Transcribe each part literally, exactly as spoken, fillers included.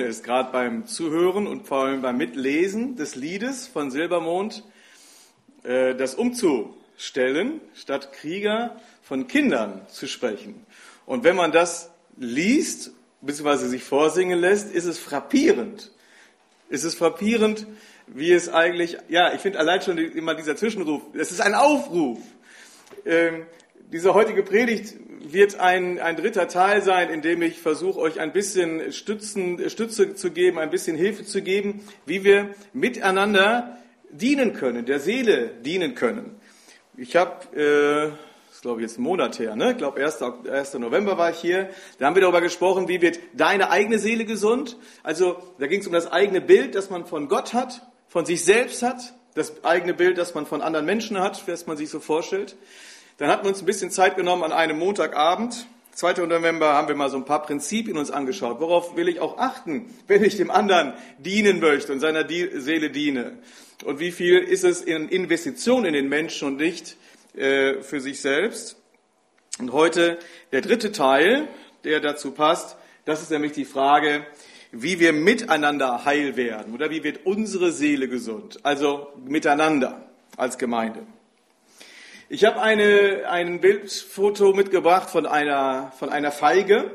ist, gerade beim Zuhören und vor allem beim Mitlesen des Liedes von Silbermond, äh, das umzustellen, statt Krieger von Kindern zu sprechen. Und wenn man das liest, beziehungsweise sich vorsingen lässt, ist es frappierend. Ist es frappierend, wie es eigentlich, ja, ich finde allein schon immer dieser Zwischenruf, es ist ein Aufruf. Ähm, diese heutige Predigt wird ein, ein dritter Teil sein, in dem ich versuche, euch ein bisschen Stützen, Stütze zu geben, ein bisschen Hilfe zu geben, wie wir miteinander dienen können, der Seele dienen können. Ich habe, äh, das ist glaube ich jetzt ein Monat her, ne? Ich glaube erster November war ich hier, da haben wir darüber gesprochen, wie wird deine eigene Seele gesund. Also da ging es um das eigene Bild, das man von Gott hat, von sich selbst hat, das eigene Bild, das man von anderen Menschen hat, was man sich so vorstellt. Dann hatten wir uns ein bisschen Zeit genommen an einem Montagabend, zweiter November, haben wir mal so ein paar Prinzipien uns angeschaut. Worauf will ich auch achten, wenn ich dem anderen dienen möchte und seiner Seele diene? Und wie viel ist es in Investition in den Menschen und nicht äh, für sich selbst? Und heute der dritte Teil, der dazu passt, das ist nämlich die Frage, wie wir miteinander heil werden oder wie wird unsere Seele gesund, also miteinander als Gemeinde. Ich habe eine, ein Bildfoto mitgebracht von einer, von einer Feige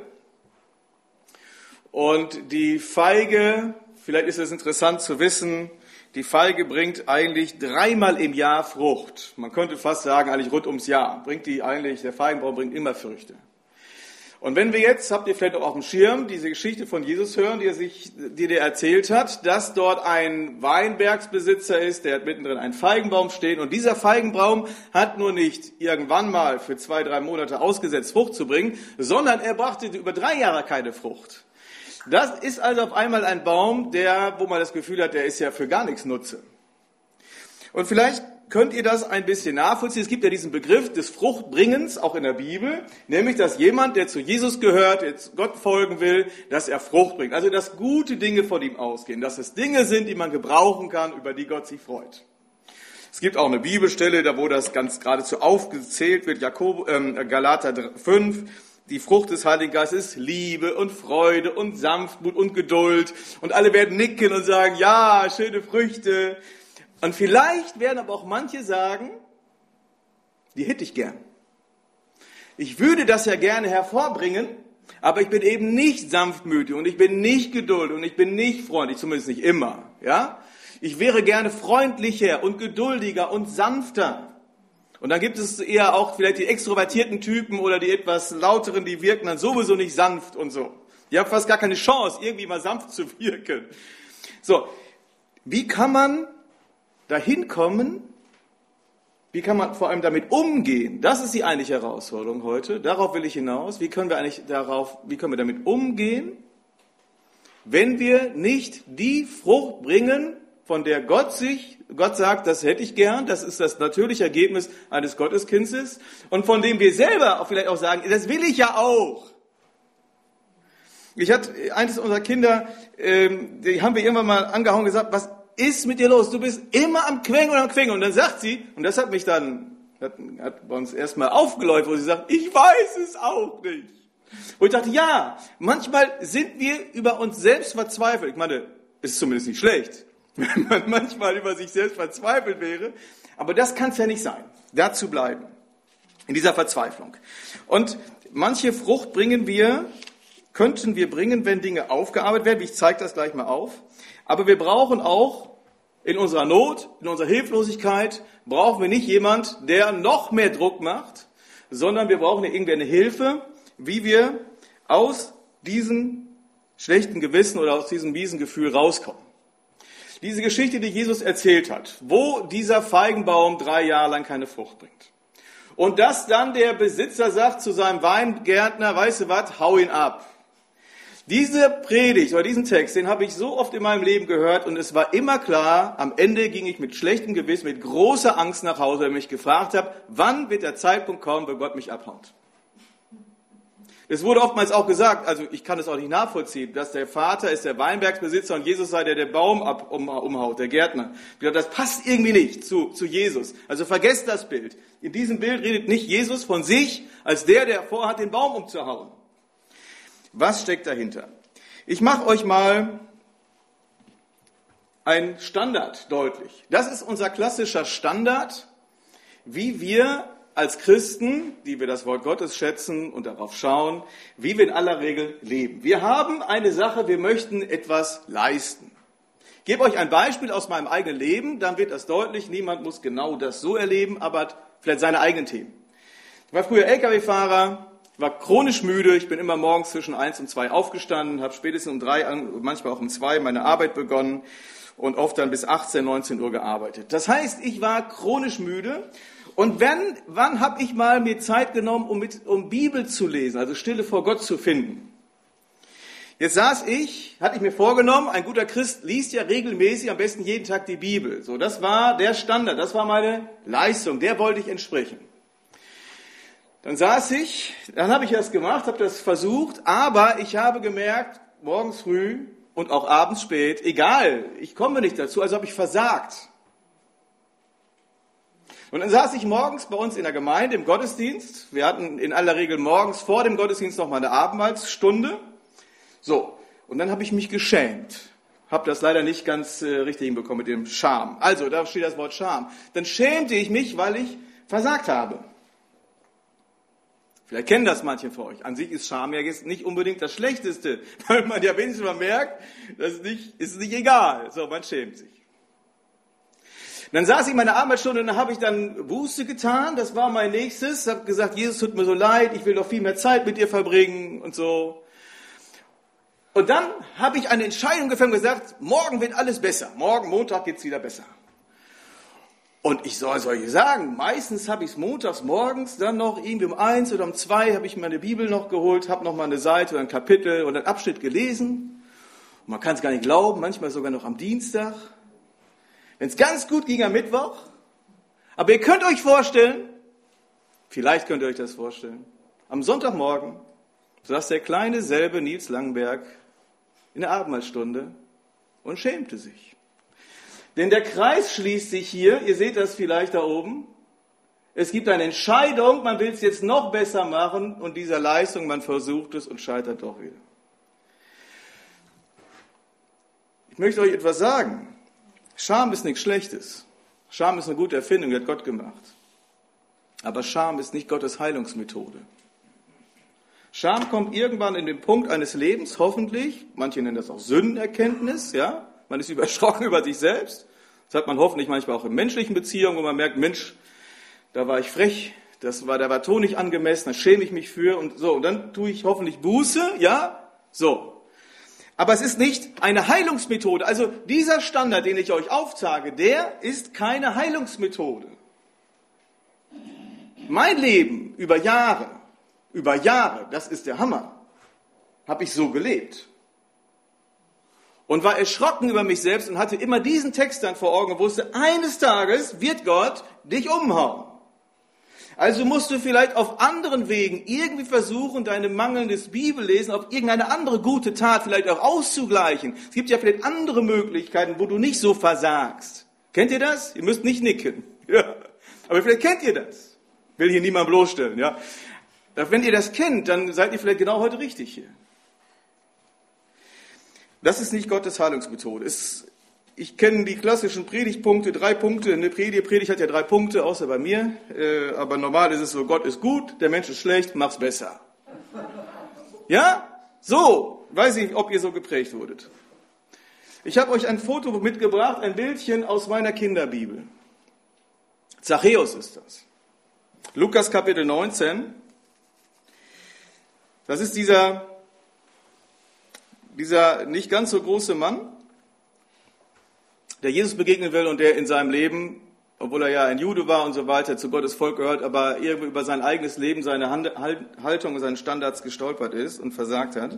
und die Feige, vielleicht ist es interessant zu wissen, die Feige bringt eigentlich dreimal im Jahr Frucht. Man könnte fast sagen, eigentlich rund ums Jahr bringt die eigentlich, der Feigenbaum bringt immer Früchte. Und wenn wir jetzt, habt ihr vielleicht auch auf dem Schirm, diese Geschichte von Jesus hören, die er sich, die der erzählt hat, dass dort ein Weinbergsbesitzer ist, der hat mittendrin einen Feigenbaum stehen und dieser Feigenbaum hat nur nicht irgendwann mal für zwei, drei Monate ausgesetzt, Frucht zu bringen, sondern er brachte über drei Jahre keine Frucht. Das ist also auf einmal ein Baum, der, wo man das Gefühl hat, der ist ja für gar nichts Nutze. Und vielleicht könnt ihr das ein bisschen nachvollziehen. Es gibt ja diesen Begriff des Fruchtbringens, auch in der Bibel, nämlich, dass jemand, der zu Jesus gehört, jetzt Gott folgen will, dass er Frucht bringt. Also, dass gute Dinge von ihm ausgehen, dass es Dinge sind, die man gebrauchen kann, über die Gott sich freut. Es gibt auch eine Bibelstelle, da wo das ganz geradezu aufgezählt wird, Jakob, äh, Galater fünf, die Frucht des Heiligen Geistes ist Liebe und Freude und Sanftmut und Geduld. Und alle werden nicken und sagen, ja, schöne Früchte. Und vielleicht werden aber auch manche sagen, die hätte ich gern. Ich würde das ja gerne hervorbringen, aber ich bin eben nicht sanftmütig und ich bin nicht geduldig und ich bin nicht freundlich, zumindest nicht immer. Ja? Ich wäre gerne freundlicher und geduldiger und sanfter. Und dann gibt es eher auch vielleicht die extrovertierten Typen oder die etwas lauteren, die wirken dann sowieso nicht sanft und so. Die haben fast gar keine Chance, irgendwie mal sanft zu wirken. So, wie kann man dahin kommen, wie kann man vor allem damit umgehen? Das ist die eigentliche Herausforderung heute. Darauf will ich hinaus. Wie können wir eigentlich darauf, wie können wir damit umgehen, wenn wir nicht die Frucht bringen, von der Gott sich, Gott sagt, das hätte ich gern, das ist das natürliche Ergebnis eines Gotteskindes und von dem wir selber auch vielleicht auch sagen, das will ich ja auch. Ich hatte eines unserer Kinder, ähm, die haben wir irgendwann mal angehauen und gesagt, was ist mit dir los? Du bist immer am Quengeln und am Quengeln. Und dann sagt sie, und das hat mich dann, hat, hat bei uns erstmal aufgeläuft, wo sie sagt, ich weiß es auch nicht. Wo ich dachte, ja, manchmal sind wir über uns selbst verzweifelt. Ich meine, es ist zumindest nicht schlecht, wenn man manchmal über sich selbst verzweifelt wäre. Aber das kann es ja nicht sein, da zu bleiben, in dieser Verzweiflung. Und manche Frucht bringen wir, könnten wir bringen, wenn Dinge aufgearbeitet werden. Ich zeige das gleich mal auf. Aber wir brauchen auch in unserer Not, in unserer Hilflosigkeit, brauchen wir nicht jemand, der noch mehr Druck macht, sondern wir brauchen irgendwie eine Hilfe, wie wir aus diesem schlechten Gewissen oder aus diesem miesen Gefühl rauskommen. Diese Geschichte, die Jesus erzählt hat, wo dieser Feigenbaum drei Jahre lang keine Frucht bringt. Und dass dann der Besitzer sagt zu seinem Weingärtner, weißt du was, hau ihn ab. Diese Predigt oder diesen Text, den habe ich so oft in meinem Leben gehört und es war immer klar, am Ende ging ich mit schlechtem Gewissen, mit großer Angst nach Hause, weil ich mich gefragt habe, wann wird der Zeitpunkt kommen, wo Gott mich abhaut. Es wurde oftmals auch gesagt, also ich kann es auch nicht nachvollziehen, dass der Vater ist der Weinbergsbesitzer und Jesus sei der, der Baum ab, um, umhaut, der Gärtner. Das passt irgendwie nicht zu, zu Jesus. Also vergesst das Bild. In diesem Bild redet nicht Jesus von sich als der, der vorhat, den Baum umzuhauen. Was steckt dahinter? Ich mache euch mal ein Standard deutlich. Das ist unser klassischer Standard, wie wir als Christen, die wir das Wort Gottes schätzen und darauf schauen, wie wir in aller Regel leben. Wir haben eine Sache, wir möchten etwas leisten. Ich gebe euch ein Beispiel aus meinem eigenen Leben, dann wird das deutlich. Niemand muss genau das so erleben, aber hat vielleicht seine eigenen Themen. Ich war früher L K W-Fahrer, war chronisch müde. Ich bin immer morgens zwischen eins und zwei aufgestanden, habe spätestens um drei, manchmal auch um zwei meine Arbeit begonnen und oft dann bis achtzehn, neunzehn Uhr gearbeitet. Das heißt, ich war chronisch müde. Und wenn, wann habe ich mal mir Zeit genommen, um, mit, um Bibel zu lesen, also Stille vor Gott zu finden? Jetzt saß ich, hatte ich mir vorgenommen, ein guter Christ liest ja regelmäßig, am besten jeden Tag die Bibel. So, das war der Standard, das war meine Leistung, der wollte ich entsprechen. Dann saß ich, dann habe ich das gemacht, habe das versucht, aber ich habe gemerkt, morgens früh und auch abends spät, egal, ich komme nicht dazu, also habe ich versagt. Und dann saß ich morgens bei uns in der Gemeinde im Gottesdienst. Wir hatten in aller Regel morgens vor dem Gottesdienst noch mal eine Abendmahlsstunde. So, und dann habe ich mich geschämt. Habe das leider nicht ganz äh, richtig hinbekommen mit dem Scham. Also, da steht das Wort Scham. Dann schämte ich mich, weil ich versagt habe. Vielleicht kennen das manche von euch. An sich ist Scham ja jetzt nicht unbedingt das Schlechteste, weil man ja wenigstens mal merkt, das ist nicht, ist nicht egal. So, man schämt sich. Dann saß ich in meiner Arbeitsstunde und dann habe ich dann Buße getan. Das war mein nächstes. Ich habe gesagt, Jesus, tut mir so leid, ich will noch viel mehr Zeit mit dir verbringen und so. Und dann habe ich eine Entscheidung gefällt und gesagt, morgen wird alles besser. Morgen, Montag geht's wieder besser. Und ich soll, soll ich sagen, meistens habe ich es montags morgens, dann noch irgendwie um eins oder um zwei habe ich meine Bibel noch geholt, habe noch mal eine Seite oder ein Kapitel oder einen Abschnitt gelesen. Und man kann es gar nicht glauben, manchmal sogar noch am Dienstag. Wenn es ganz gut ging am Mittwoch. Aber ihr könnt euch vorstellen, vielleicht könnt ihr euch das vorstellen, am Sonntagmorgen saß der kleine selbe Nils Langenberg in der Abendmahlstunde und schämte sich. Denn der Kreis schließt sich hier, ihr seht das vielleicht da oben. Es gibt eine Entscheidung, man will es jetzt noch besser machen und dieser Leistung, man versucht es und scheitert doch wieder. Ich möchte euch etwas sagen. Scham ist nichts Schlechtes. Scham ist eine gute Erfindung, die hat Gott gemacht. Aber Scham ist nicht Gottes Heilungsmethode. Scham kommt irgendwann in den Punkt eines Lebens, hoffentlich, manche nennen das auch Sündenerkenntnis, ja, man ist überschrocken über sich selbst. Das hat man hoffentlich manchmal auch in menschlichen Beziehungen, wo man merkt, Mensch, da war ich frech, das war, da war Ton nicht angemessen, da schäme ich mich für und so. Und dann tue ich hoffentlich Buße, ja, so. Aber es ist nicht eine Heilungsmethode. Also dieser Standard, den ich euch aufzeige, der ist keine Heilungsmethode. Mein Leben über Jahre, über Jahre, das ist der Hammer, habe ich so gelebt. Und war erschrocken über mich selbst und hatte immer diesen Text dann vor Augen und wusste, eines Tages wird Gott dich umhauen. Also musst du vielleicht auf anderen Wegen irgendwie versuchen, deine mangelndes Bibellesen auf irgendeine andere gute Tat vielleicht auch auszugleichen. Es gibt ja vielleicht andere Möglichkeiten, wo du nicht so versagst. Kennt ihr das? Ihr müsst nicht nicken. Ja. Aber vielleicht kennt ihr das. Ich will hier niemand bloßstellen. Ja. Wenn ihr das kennt, dann seid ihr vielleicht genau heute richtig hier. Das ist nicht Gottes Heilungsmethode. Es, ich kenne die klassischen Predigtpunkte, drei Punkte. Eine Predigt, Predigt hat ja drei Punkte, außer bei mir. Äh, aber normal ist es so, Gott ist gut, der Mensch ist schlecht, mach's besser. Ja? So, weiß ich, ob ihr so geprägt wurdet. Ich habe euch ein Foto mitgebracht, ein Bildchen aus meiner Kinderbibel. Zachäus ist das. Lukas Kapitel neunzehn. Das ist dieser... Dieser nicht ganz so große Mann, der Jesus begegnen will und der in seinem Leben, obwohl er ja ein Jude war und so weiter, zu Gottes Volk gehört, aber irgendwie über sein eigenes Leben, seine Haltung und seine Standards gestolpert ist und versagt hat.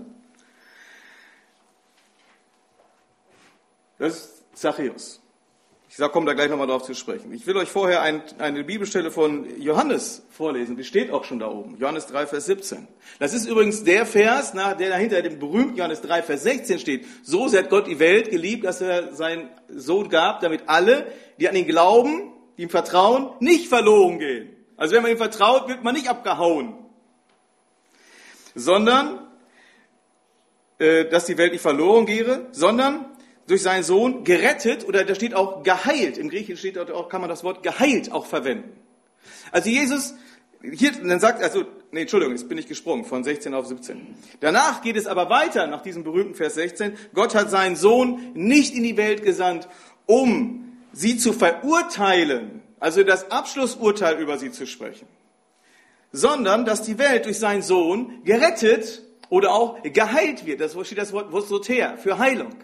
Das ist Zachäus. Ich komme da gleich nochmal drauf zu sprechen. Ich will euch vorher ein, eine Bibelstelle von Johannes vorlesen. Die steht auch schon da oben. Johannes drei, Vers siebzehn. Das ist übrigens der Vers, der dahinter dem berühmten Johannes drei, Vers sechzehn steht. So sehr hat Gott die Welt geliebt, dass er seinen Sohn gab, damit alle, die an ihn glauben, die ihm vertrauen, nicht verloren gehen. Also wenn man ihm vertraut, wird man nicht abgehauen. Sondern äh, dass die Welt nicht verloren gehe, sondern durch seinen Sohn gerettet, oder da steht auch geheilt. Im Griechischen steht auch, kann man das Wort geheilt auch verwenden. Also Jesus, hier, dann sagt, also, nee, Entschuldigung, jetzt bin ich gesprungen von sechzehn auf siebzehn. Danach geht es aber weiter, nach diesem berühmten Vers sechzehn. Gott hat seinen Sohn nicht in die Welt gesandt, um sie zu verurteilen, also das Abschlussurteil über sie zu sprechen, sondern dass die Welt durch seinen Sohn gerettet oder auch geheilt wird. Das steht das Wort Soter, für Heilung.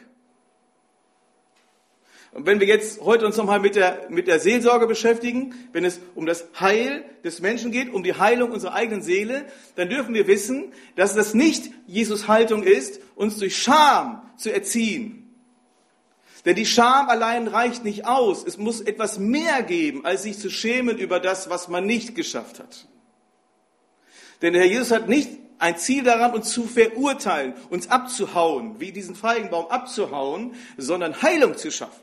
Und wenn wir jetzt heute uns nochmal mit der, mit der Seelsorge beschäftigen, wenn es um das Heil des Menschen geht, um die Heilung unserer eigenen Seele, dann dürfen wir wissen, dass das nicht Jesus' Haltung ist, uns durch Scham zu erziehen. Denn die Scham allein reicht nicht aus. Es muss etwas mehr geben, als sich zu schämen über das, was man nicht geschafft hat. Denn der Herr Jesus hat nicht ein Ziel daran, uns zu verurteilen, uns abzuhauen, wie diesen Feigenbaum abzuhauen, sondern Heilung zu schaffen.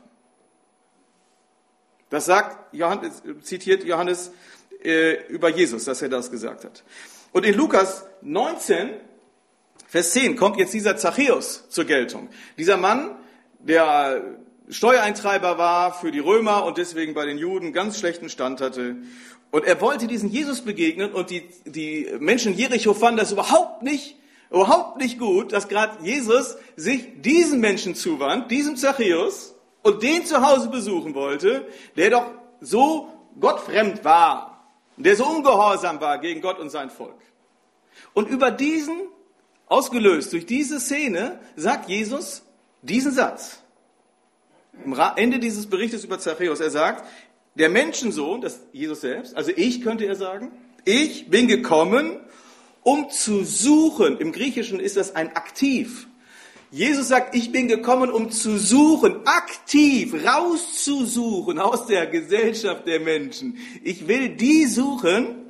Das sagt Johannes, zitiert Johannes äh, über Jesus, dass er das gesagt hat. Und in Lukas neunzehn, Vers zehn, kommt jetzt dieser Zachäus zur Geltung. Dieser Mann, der Steuereintreiber war für die Römer und deswegen bei den Juden ganz schlechten Stand hatte. Und er wollte diesen Jesus begegnen, und die, die Menschen in Jericho fanden das überhaupt nicht, überhaupt nicht gut, dass gerade Jesus sich diesen Menschen zuwandt, diesem Zachäus, und den zu Hause besuchen wollte, der doch so gottfremd war, der so ungehorsam war gegen Gott und sein Volk. Und über diesen, ausgelöst durch diese Szene, sagt Jesus diesen Satz. Am Ende dieses Berichtes über Zachäus, er sagt, der Menschensohn, das ist Jesus selbst, also ich könnte er sagen, ich bin gekommen, um zu suchen. Im Griechischen ist das ein Aktiv. Jesus sagt, ich bin gekommen, um zu suchen, aktiv rauszusuchen aus der Gesellschaft der Menschen. Ich will die suchen,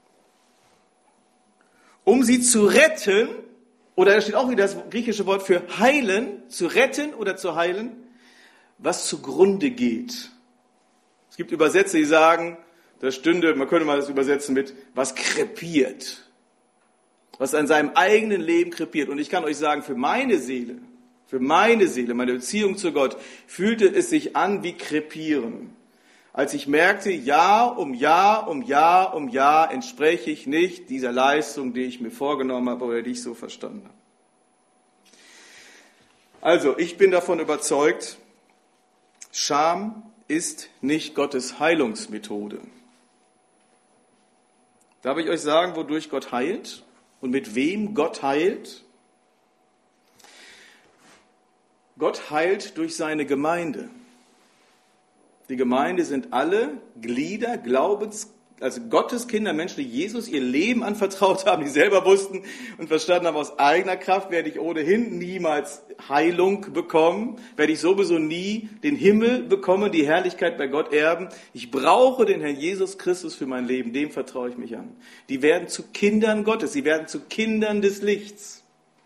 um sie zu retten, oder da steht auch wieder das griechische Wort für heilen, zu retten oder zu heilen, was zugrunde geht. Es gibt Übersetzer, die sagen, das stünde, man könnte mal das übersetzen mit, was krepiert. Was an seinem eigenen Leben krepiert. Und ich kann euch sagen, für meine Seele, für meine Seele, meine Beziehung zu Gott, fühlte es sich an wie krepieren. Als ich merkte, Jahr um Jahr um Jahr um Jahr entspreche ich nicht dieser Leistung, die ich mir vorgenommen habe oder die ich so verstanden habe. Also, ich bin davon überzeugt, Scham ist nicht Gottes Heilungsmethode. Darf ich euch sagen, wodurch Gott heilt? Und mit wem Gott heilt? Gott heilt durch seine Gemeinde. Die Gemeinde sind alle Glieder, Glaubens, also Gottes Kinder, Menschen, die Jesus ihr Leben anvertraut haben, die selber wussten und verstanden haben, aus eigener Kraft werde ich ohnehin niemals Heilung bekommen, werde ich sowieso nie den Himmel bekommen, die Herrlichkeit bei Gott erben. Ich brauche den Herrn Jesus Christus für mein Leben, dem vertraue ich mich an. Die werden zu Kindern Gottes, sie werden zu Kindern des Lichts.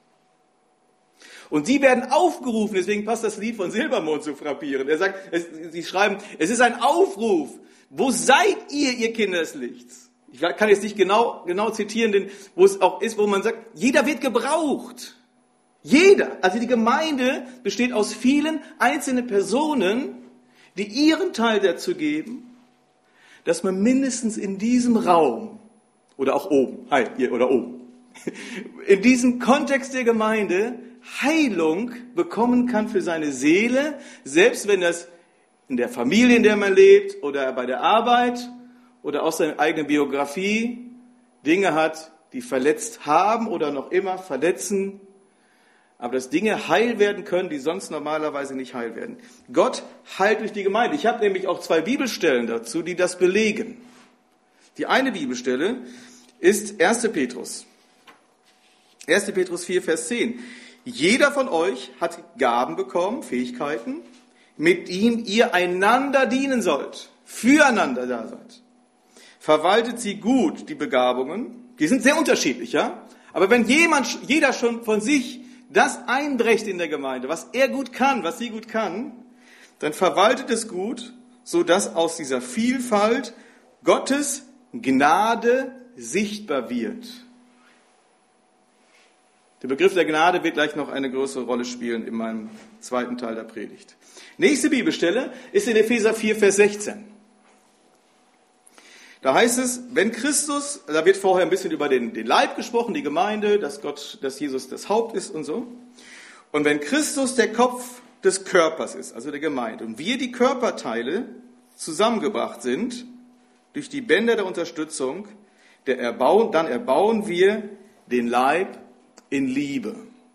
Und sie werden aufgerufen, deswegen passt das Lied von Silbermond zu frappieren. Er sagt, es, sie schreiben, es ist ein Aufruf. Wo seid ihr, ihr Kinder des Lichts? Ich kann jetzt nicht genau, genau zitieren, denn wo es auch ist, wo man sagt, jeder wird gebraucht. Jeder. Also die Gemeinde besteht aus vielen einzelnen Personen, die ihren Teil dazu geben, dass man mindestens in diesem Raum oder auch oben, hi, hier oder oben, in diesem Kontext der Gemeinde Heilung bekommen kann für seine Seele, selbst wenn das in der Familie, in der man lebt, oder bei der Arbeit oder aus seiner eigenen Biografie Dinge hat, die verletzt haben oder noch immer verletzen, aber dass Dinge heil werden können, die sonst normalerweise nicht heil werden. Gott heilt durch die Gemeinde. Ich habe nämlich auch zwei Bibelstellen dazu, die das belegen. Die eine Bibelstelle ist erster Petrus. erster Petrus vier, Vers zehn. Jeder von euch hat Gaben bekommen, Fähigkeiten, mit ihm ihr einander dienen sollt, füreinander da seid. Verwaltet sie gut, die Begabungen. Die sind sehr unterschiedlich, ja? Aber wenn jemand, jeder schon von sich das einbrecht in der Gemeinde, was er gut kann, was sie gut kann, dann verwaltet es gut, so dass aus dieser Vielfalt Gottes Gnade sichtbar wird. Der Begriff der Gnade wird gleich noch eine größere Rolle spielen in meinem zweiten Teil der Predigt. Nächste Bibelstelle ist in Epheser vier, Vers sechzehn. Da heißt es, wenn Christus, da wird vorher ein bisschen über den, den Leib gesprochen, die Gemeinde, dass Gott, dass Jesus das Haupt ist und so. Und wenn Christus der Kopf des Körpers ist, also der Gemeinde, und wir die Körperteile zusammengebracht sind durch die Bänder der Unterstützung, der erbauen, dann erbauen wir den Leib in Liebe.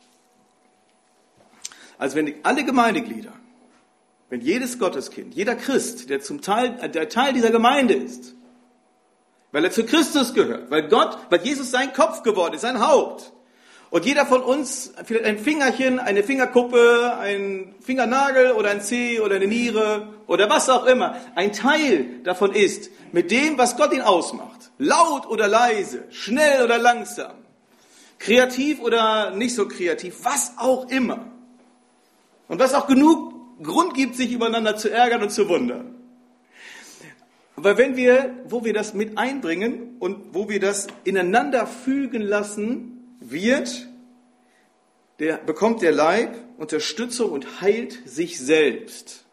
Also wenn alle Gemeindeglieder, wenn jedes Gotteskind, jeder Christ, der zum Teil, der Teil dieser Gemeinde ist, weil er zu Christus gehört, weil Gott, weil Jesus sein Kopf geworden ist, sein Haupt, und jeder von uns vielleicht ein Fingerchen, eine Fingerkuppe, ein Fingernagel oder ein Zeh oder eine Niere oder was auch immer, ein Teil davon ist, mit dem, was Gott ihn ausmacht, laut oder leise, schnell oder langsam, kreativ oder nicht so kreativ, was auch immer. Und was auch genug Grund gibt, sich übereinander zu ärgern und zu wundern. Aber wenn wir, wo wir das mit einbringen und wo wir das ineinander fügen lassen, wird, der, bekommt der Leib Unterstützung und heilt sich selbst.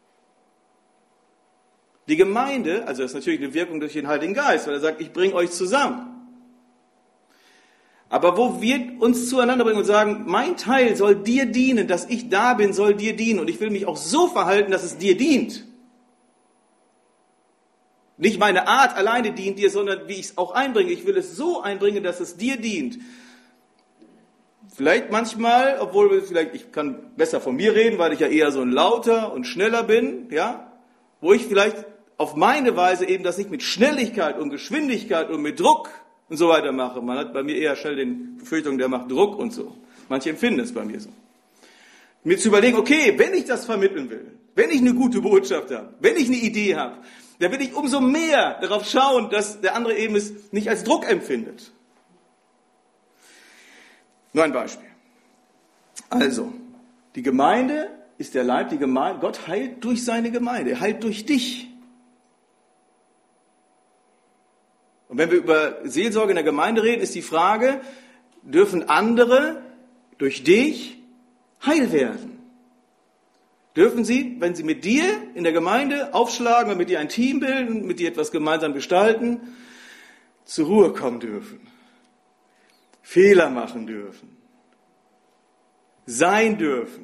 Die Gemeinde, also das ist natürlich eine Wirkung durch den Heiligen Geist, weil er sagt, ich bringe euch zusammen. Aber wo wir uns zueinander bringen und sagen, mein Teil soll dir dienen, dass ich da bin, soll dir dienen. Und ich will mich auch so verhalten, dass es dir dient. Nicht meine Art alleine dient dir, sondern wie ich es auch einbringe. Ich will es so einbringen, dass es dir dient. Vielleicht manchmal, obwohl vielleicht ich kann besser von mir reden, weil ich ja eher so ein lauter und schneller bin, ja, wo ich vielleicht auf meine Weise eben das nicht mit Schnelligkeit und Geschwindigkeit und mit Druck und so weiter mache. Man hat bei mir eher schnell den Befürchtung, der macht Druck und so. Manche empfinden es bei mir so. Mir zu überlegen, okay, wenn ich das vermitteln will, wenn ich eine gute Botschaft habe, wenn ich eine Idee habe, dann will ich umso mehr darauf schauen, dass der andere eben es nicht als Druck empfindet. Nur ein Beispiel. Also, die Gemeinde ist der Leib, die Gemeinde, Gott heilt durch seine Gemeinde, er heilt durch dich. Und wenn wir über Seelsorge in der Gemeinde reden, ist die Frage, dürfen andere durch dich heil werden? Dürfen sie, wenn sie mit dir in der Gemeinde aufschlagen und mit dir ein Team bilden, mit dir etwas gemeinsam gestalten, zur Ruhe kommen dürfen, Fehler machen dürfen, sein dürfen,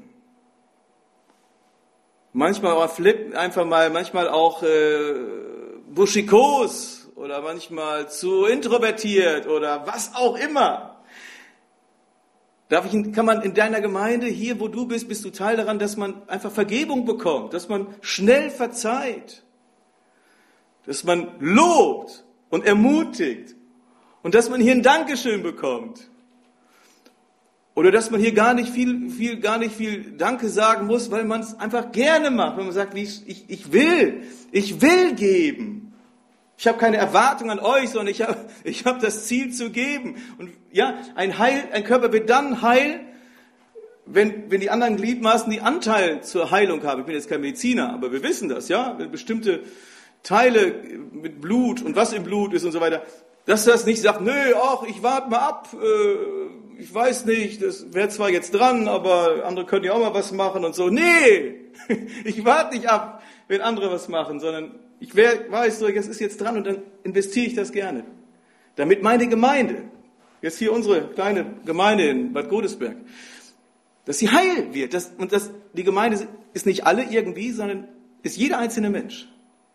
manchmal auch flip, einfach mal, manchmal auch äh, buschikos oder manchmal zu introvertiert oder was auch immer. Darf ich, kann man in deiner Gemeinde, hier wo du bist, bist du Teil daran, dass man einfach Vergebung bekommt, dass man schnell verzeiht, dass man lobt und ermutigt und dass man hier ein Dankeschön bekommt. Oder dass man hier gar nicht viel, viel, gar nicht viel Danke sagen muss, weil man es einfach gerne macht, wenn man sagt, wie ich, ich, ich will, ich will geben. Ich habe keine Erwartung an euch, sondern ich habe, ich habe das Ziel zu geben. Und ja, ein Heil, ein Körper wird dann heil, wenn, wenn die anderen Gliedmaßen die Anteil zur Heilung haben. Ich bin jetzt kein Mediziner, aber wir wissen das, ja, wenn bestimmte Teile mit Blut und was im Blut ist und so weiter, dass das nicht sagt, nö, ach, ich warte mal ab, äh, ich weiß nicht, das wäre zwar jetzt dran, aber andere können ja auch mal was machen und so. Nee, ich warte nicht ab, wenn andere was machen, sondern ich weiß, so, das ist jetzt dran und dann investiere ich das gerne. Damit meine Gemeinde, jetzt hier unsere kleine Gemeinde in Bad Godesberg, dass sie heil wird. Dass, und dass die Gemeinde ist nicht alle irgendwie, sondern ist jeder einzelne Mensch.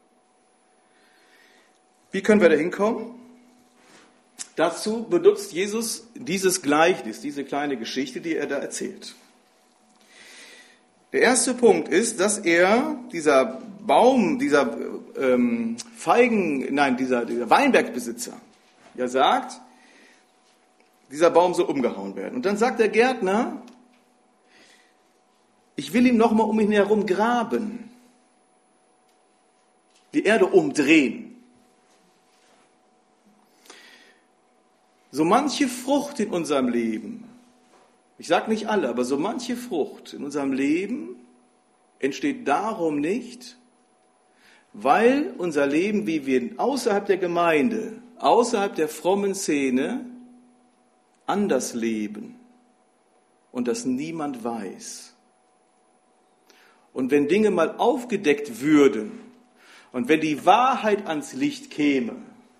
Wie können wir da hinkommen? Dazu benutzt Jesus dieses Gleichnis, diese kleine Geschichte, die er da erzählt. Der erste Punkt ist, dass er, dieser Baum, dieser ähm, Feigen, nein, dieser, dieser Weinbergbesitzer, ja sagt, dieser Baum soll umgehauen werden. Und dann sagt der Gärtner, ich will ihn nochmal um ihn herum graben, die Erde umdrehen. So manche Frucht in unserem Leben, ich sage nicht alle, aber so manche Frucht in unserem Leben entsteht darum nicht, weil unser Leben, wie wir außerhalb der Gemeinde, außerhalb der frommen Szene anders leben, und das niemand weiß. Und wenn Dinge mal aufgedeckt würden und wenn die Wahrheit ans Licht käme,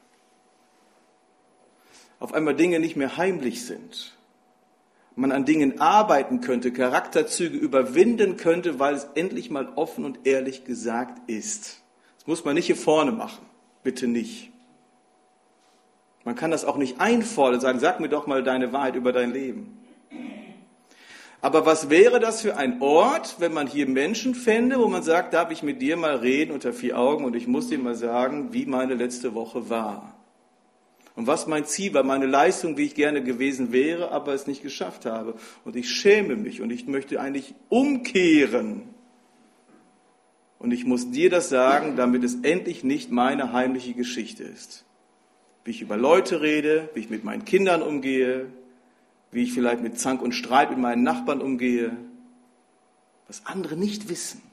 auf einmal Dinge nicht mehr heimlich sind, man an Dingen arbeiten könnte, Charakterzüge überwinden könnte, weil es endlich mal offen und ehrlich gesagt ist. Das muss man nicht hier vorne machen, bitte nicht. Man kann das auch nicht einfordern, sagen, sag mir doch mal deine Wahrheit über dein Leben. Aber was wäre das für ein Ort, wenn man hier Menschen fände, wo man sagt, darf ich mit dir mal reden unter vier Augen und ich muss dir mal sagen, wie meine letzte Woche war. Und was mein Ziel war, meine Leistung, wie ich gerne gewesen wäre, aber es nicht geschafft habe. Und ich schäme mich und ich möchte eigentlich umkehren. Und ich muss dir das sagen, damit es endlich nicht meine heimliche Geschichte ist. Wie ich über Leute rede, wie ich mit meinen Kindern umgehe, wie ich vielleicht mit Zank und Streit mit meinen Nachbarn umgehe, was andere nicht wissen.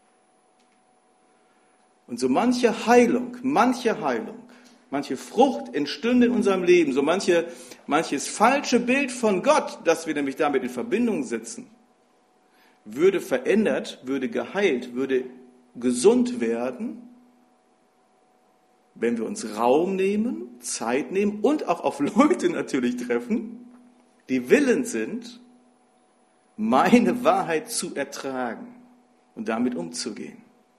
Und so manche Heilung, manche Heilung, manche Frucht entstünde in unserem Leben, so manche, manches falsche Bild von Gott, das wir nämlich damit in Verbindung setzen, würde verändert, würde geheilt, würde gesund werden, wenn wir uns Raum nehmen, Zeit nehmen und auch auf Leute natürlich treffen, die willens sind, meine Wahrheit zu ertragen und damit umzugehen.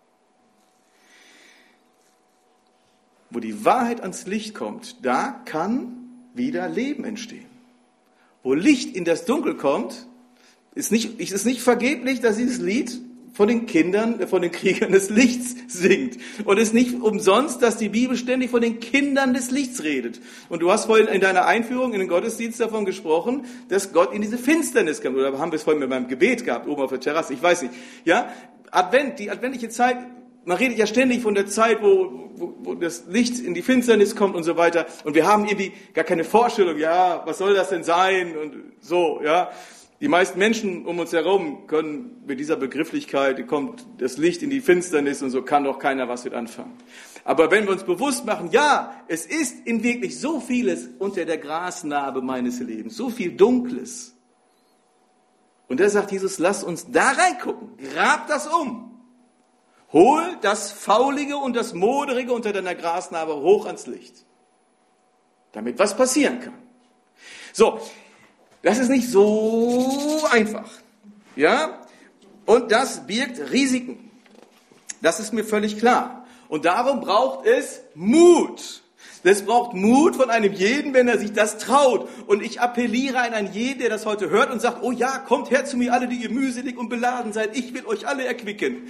Wo die Wahrheit ans Licht kommt, da kann wieder Leben entstehen. Wo Licht in das Dunkel kommt, ist nicht, ist es nicht vergeblich, dass dieses Lied von den Kindern, von den Kriegern des Lichts singt. Und es ist nicht umsonst, dass die Bibel ständig von den Kindern des Lichts redet. Und du hast vorhin in deiner Einführung in den Gottesdienst davon gesprochen, dass Gott in diese Finsternis kam. Oder haben wir es vorhin mit meinem Gebet gehabt, oben auf der Terrasse, ich weiß nicht. Ja, Advent, die adventliche Zeit, man redet ja ständig von der Zeit, wo, wo, wo das Licht in die Finsternis kommt und so weiter. Und wir haben irgendwie gar keine Vorstellung, ja, was soll das denn sein? Und so, ja. Die meisten Menschen um uns herum können mit dieser Begrifflichkeit, kommt das Licht in die Finsternis und so, kann doch keiner was mit anfangen. Aber wenn wir uns bewusst machen, ja, es ist in wirklich so vieles unter der Grasnarbe meines Lebens, so viel Dunkles. Und da sagt Jesus, lass uns da reingucken, grab das um. Hol das Faulige und das Moderige unter deiner Grasnarbe hoch ans Licht, damit was passieren kann. So, das ist nicht so einfach, ja? Und das birgt Risiken. Das ist mir völlig klar. Und darum braucht es Mut. Es braucht Mut von einem jeden, wenn er sich das traut. Und ich appelliere an einen jeden, der das heute hört und sagt, oh ja, kommt her zu mir alle, die ihr mühselig und beladen seid. Ich will euch alle erquicken.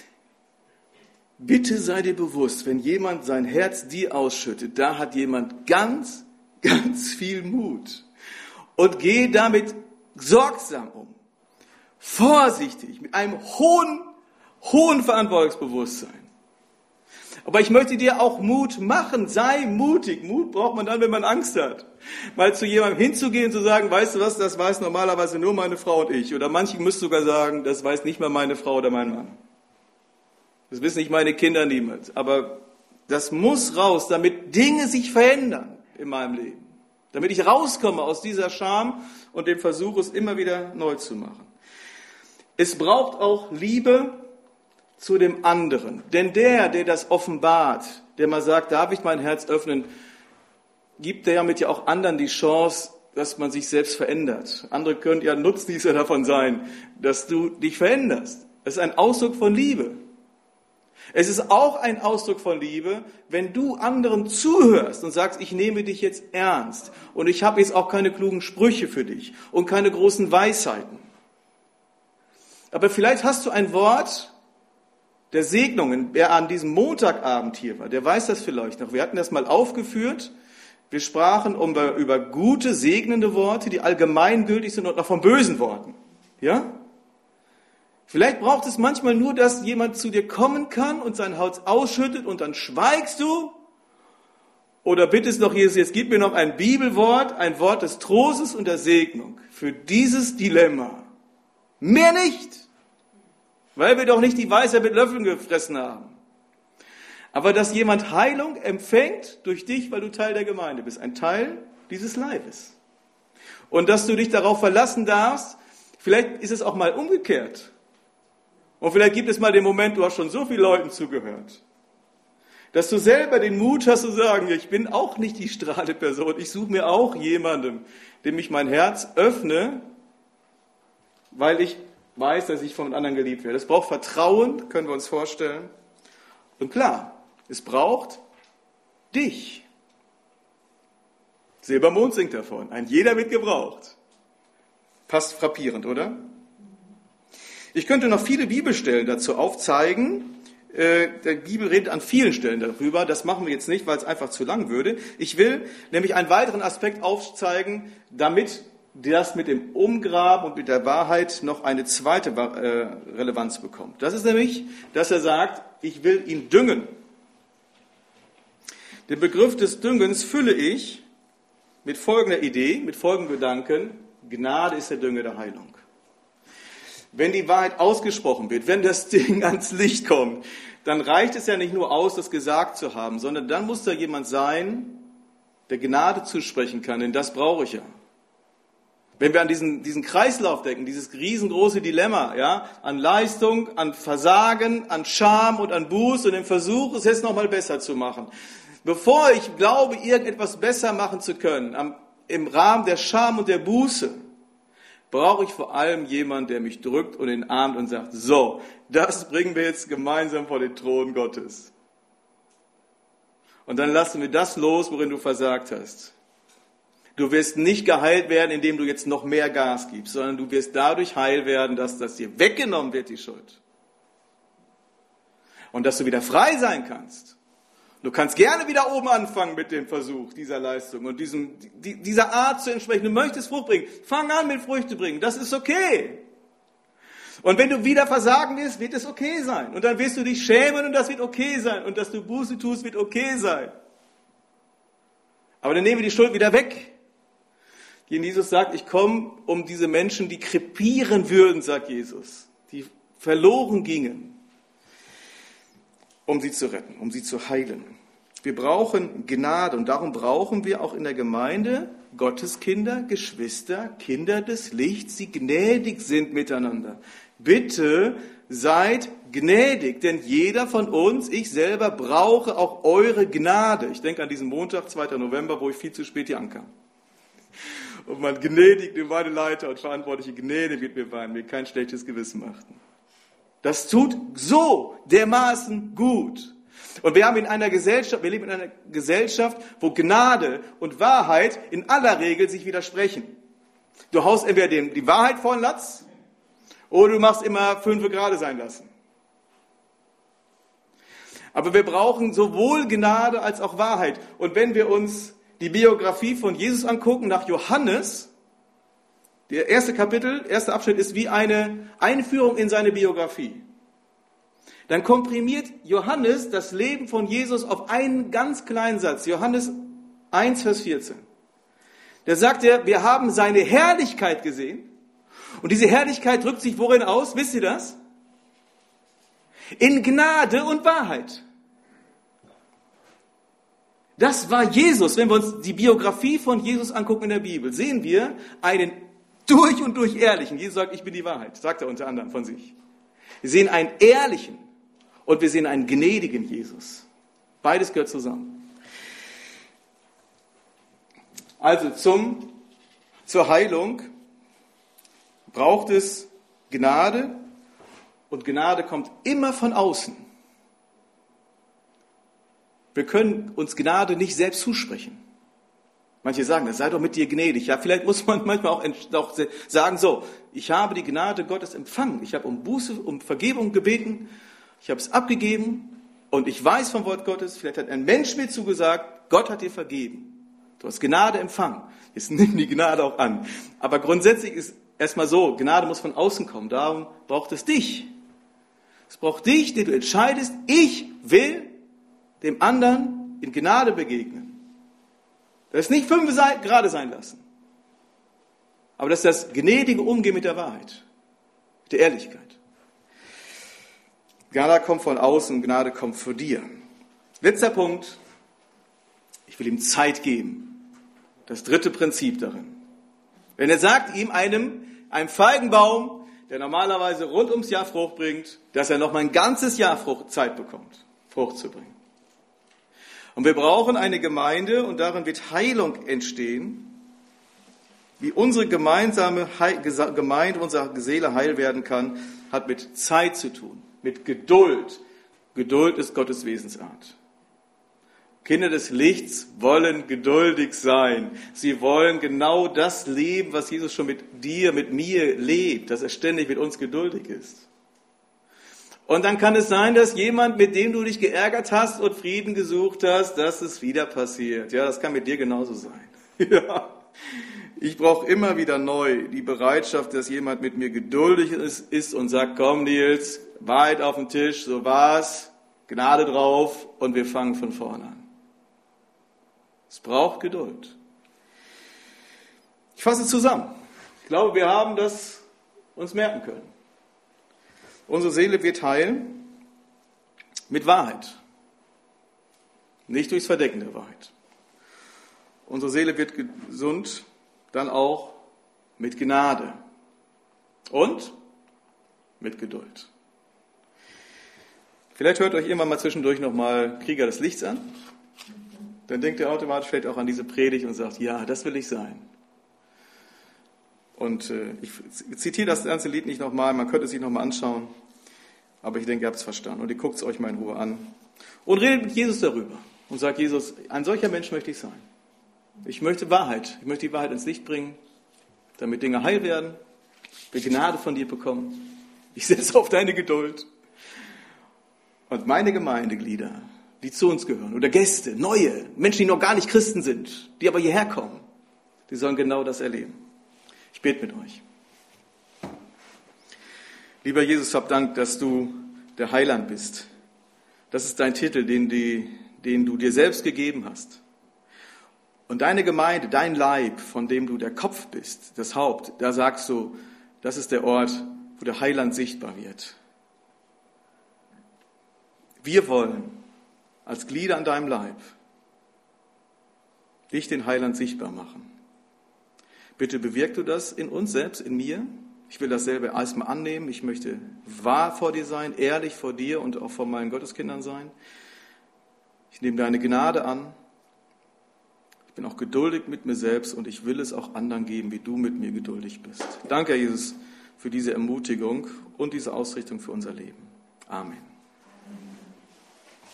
Bitte sei dir bewusst, wenn jemand sein Herz dir ausschüttet, da hat jemand ganz, ganz viel Mut. Und geh damit sorgsam um, vorsichtig, mit einem hohen, hohen Verantwortungsbewusstsein. Aber ich möchte dir auch Mut machen, sei mutig. Mut braucht man dann, wenn man Angst hat. Mal zu jemandem hinzugehen und zu sagen, weißt du was, das weiß normalerweise nur meine Frau und ich. Oder manche müssen sogar sagen, das weiß nicht mal meine Frau oder mein Mann. Das wissen nicht meine Kinder niemals. Aber das muss raus, damit Dinge sich verändern in meinem Leben. Damit ich rauskomme aus dieser Scham und dem Versuch, es immer wieder neu zu machen. Es braucht auch Liebe zu dem anderen. Denn der, der das offenbart, der mal sagt, darf ich mein Herz öffnen, gibt damit ja auch anderen die Chance, dass man sich selbst verändert. Andere können ja Nutznießer davon sein, dass du dich veränderst. Das ist ein Ausdruck von Liebe. Es ist auch ein Ausdruck von Liebe, wenn du anderen zuhörst und sagst, ich nehme dich jetzt ernst und ich habe jetzt auch keine klugen Sprüche für dich und keine großen Weisheiten. Aber vielleicht hast du ein Wort der Segnungen, wer an diesem Montagabend hier war, der weiß das vielleicht noch. Wir hatten das mal aufgeführt. Wir sprachen über, über gute, segnende Worte, die allgemeingültig sind und noch von bösen Worten. Ja? Vielleicht braucht es manchmal nur, dass jemand zu dir kommen kann und sein Herz ausschüttet und dann schweigst du. Oder bittest noch Jesus, jetzt gib mir noch ein Bibelwort, ein Wort des Trostes und der Segnung für dieses Dilemma. Mehr nicht, weil wir doch nicht die Weisheit mit Löffeln gefressen haben. Aber dass jemand Heilung empfängt durch dich, weil du Teil der Gemeinde bist, ein Teil dieses Leibes. Und dass du dich darauf verlassen darfst, Vielleicht ist es auch mal umgekehrt. Und vielleicht gibt es mal den Moment, du hast schon so vielen Leuten zugehört, dass du selber den Mut hast zu sagen, ich bin auch nicht die strahlende Person, ich suche mir auch jemanden, dem ich mein Herz öffne, weil ich weiß, dass ich von anderen geliebt werde. Es braucht Vertrauen, können wir uns vorstellen. Und klar, es braucht dich. Silbermond singt davon, ein jeder wird gebraucht. Passt frappierend, oder? Ich könnte noch viele Bibelstellen dazu aufzeigen. Die Bibel redet an vielen Stellen darüber. Das machen wir jetzt nicht, weil es einfach zu lang würde. Ich will nämlich einen weiteren Aspekt aufzeigen, damit das mit dem Umgraben und mit der Wahrheit noch eine zweite Relevanz bekommt. Das ist nämlich, dass er sagt, ich will ihn düngen. Den Begriff des Düngens fülle ich mit folgender Idee, mit folgendem Gedanken: Gnade ist der Dünger der Heilung. Wenn die Wahrheit ausgesprochen wird, wenn das Ding ans Licht kommt, dann reicht es ja nicht nur aus, das gesagt zu haben, sondern dann muss da jemand sein, der Gnade zusprechen kann, denn das brauche ich ja. Wenn wir an diesen, diesen Kreislauf denken, dieses riesengroße Dilemma, ja, an Leistung, an Versagen, an Scham und an Buß und den Versuch, es jetzt nochmal besser zu machen. Bevor ich glaube, irgendetwas besser machen zu können, am, im Rahmen der Scham und der Buße, brauche ich vor allem jemanden, der mich drückt und in den Arm und sagt, so, das bringen wir jetzt gemeinsam vor den Thron Gottes. Und dann lassen wir das los, worin du versagt hast. Du wirst nicht geheilt werden, indem du jetzt noch mehr Gas gibst, sondern du wirst dadurch heil werden, dass das dir weggenommen wird, die Schuld. Und dass du wieder frei sein kannst. Du kannst gerne wieder oben anfangen mit dem Versuch dieser Leistung und diesem, dieser Art zu entsprechen. Du möchtest Frucht bringen. Fang an mit Früchte bringen. Das ist okay. Und wenn du wieder versagen wirst, wird es okay sein. Und dann wirst du dich schämen und das wird okay sein. Und dass du Buße tust, wird okay sein. Aber dann nehmen wir die Schuld wieder weg. Jesus sagt, ich komme, um diese Menschen, die krepieren würden, sagt Jesus, die verloren gingen, um sie zu retten, um sie zu heilen. Wir brauchen Gnade und darum brauchen wir auch in der Gemeinde Gotteskinder, Geschwister, Kinder des Lichts, die gnädig sind miteinander. Bitte seid gnädig, denn jeder von uns, ich selber, brauche auch eure Gnade. Ich denke an diesen Montag, zweiten November, wo ich viel zu spät hier ankam. Und man gnädig, meine Leiter und Verantwortliche, gnädig mit mir waren, mir kein schlechtes Gewissen machten. Das tut so dermaßen gut. Und wir haben in einer Gesellschaft, wir leben in einer Gesellschaft, wo Gnade und Wahrheit in aller Regel sich widersprechen. Du haust entweder den, die Wahrheit vor den Latz oder du machst immer fünfe gerade sein lassen. Aber wir brauchen sowohl Gnade als auch Wahrheit. Und wenn wir uns die Biografie von Jesus angucken, nach Johannes, der erste Kapitel, erste Abschnitt ist wie eine Einführung in seine Biografie. Dann komprimiert Johannes das Leben von Jesus auf einen ganz kleinen Satz. Johannes eins, Vers vierzehn. Da sagt er, wir haben seine Herrlichkeit gesehen. Und diese Herrlichkeit drückt sich worin aus? Wisst ihr das? In Gnade und Wahrheit. Das war Jesus. Wenn wir uns die Biografie von Jesus angucken in der Bibel, sehen wir einen durch und durch ehrlichen. Jesus sagt, ich bin die Wahrheit, sagt er unter anderem von sich. Wir sehen einen ehrlichen und wir sehen einen gnädigen Jesus. Beides gehört zusammen. Also zum, zur Heilung braucht es Gnade und Gnade kommt immer von außen. Wir können uns Gnade nicht selbst zusprechen. Manche sagen, sei doch mit dir gnädig. Ja, vielleicht muss man manchmal auch, auch sagen, so, ich habe die Gnade Gottes empfangen. Ich habe um Buße, um Vergebung gebeten. Ich habe es abgegeben und ich weiß vom Wort Gottes, vielleicht hat ein Mensch mir zugesagt, Gott hat dir vergeben. Du hast Gnade empfangen. Jetzt nimm die Gnade auch an. Aber grundsätzlich ist erstmal so, Gnade muss von außen kommen. Darum braucht es dich. Es braucht dich, den du entscheidest, ich will dem anderen in Gnade begegnen. Das ist nicht fünf gerade sein lassen. Aber das ist das gnädige Umgehen mit der Wahrheit, mit der Ehrlichkeit. Gnade kommt von außen, Gnade kommt von dir. Letzter Punkt. Ich will ihm Zeit geben. Das dritte Prinzip darin. Wenn er sagt ihm, einem einem Feigenbaum, der normalerweise rund ums Jahr Frucht bringt, dass er noch mal ein ganzes Jahr Frucht, Zeit bekommt, Frucht zu bringen. Und wir brauchen eine Gemeinde, und darin wird Heilung entstehen, wie unsere gemeinsame Gemeinde, unsere Seele heil werden kann, hat mit Zeit zu tun, mit Geduld. Geduld ist Gottes Wesensart. Kinder des Lichts wollen geduldig sein. Sie wollen genau das leben, was Jesus schon mit dir, mit mir lebt, dass er ständig mit uns geduldig ist. Und dann kann es sein, dass jemand, mit dem du dich geärgert hast und Frieden gesucht hast, dass es wieder passiert. Ja, das kann mit dir genauso sein. Ja. Ich brauche immer wieder neu die Bereitschaft, dass jemand mit mir geduldig ist, ist und sagt, komm Nils, Wahrheit auf den Tisch, so war's, Gnade drauf und wir fangen von vorne an. Es braucht Geduld. Ich fasse zusammen. Ich glaube, wir haben das uns merken können. Unsere Seele wird heil mit Wahrheit. Nicht durchs Verdecken der Wahrheit. Unsere Seele wird gesund, dann auch mit Gnade und mit Geduld. Vielleicht hört euch irgendwann mal zwischendurch nochmal Krieger des Lichts an. Dann denkt ihr automatisch vielleicht auch an diese Predigt und sagt, ja, das will ich sein. Und äh, ich zitiere das ganze Lied nicht nochmal, man könnte es sich nochmal anschauen. Aber ich denke, ihr habt es verstanden. Und ihr guckt es euch mal in Ruhe an. Und redet mit Jesus darüber. Und sagt, Jesus, ein solcher Mensch möchte ich sein. Ich möchte Wahrheit. Ich möchte die Wahrheit ins Licht bringen, damit Dinge heil werden. Wir Gnade von dir bekommen. Ich setze auf deine Geduld. Und meine Gemeindeglieder, die zu uns gehören, oder Gäste, neue, Menschen, die noch gar nicht Christen sind, die aber hierher kommen, die sollen genau das erleben. Ich bete mit euch. Lieber Jesus, hab Dank, dass du der Heiland bist. Das ist dein Titel, den, die, den du dir selbst gegeben hast. Und deine Gemeinde, dein Leib, von dem du der Kopf bist, das Haupt, da sagst du, das ist der Ort, wo der Heiland sichtbar wird. Wir wollen als Glieder an deinem Leib dich, den Heiland, sichtbar machen. Bitte bewirk du das in uns selbst, in mir. Ich will dasselbe erstmal annehmen. Ich möchte wahr vor dir sein, ehrlich vor dir und auch vor meinen Gotteskindern sein. Ich nehme deine Gnade an. Ich bin auch geduldig mit mir selbst und ich will es auch anderen geben, wie du mit mir geduldig bist. Danke, Jesus, für diese Ermutigung und diese Ausrichtung für unser Leben. Amen.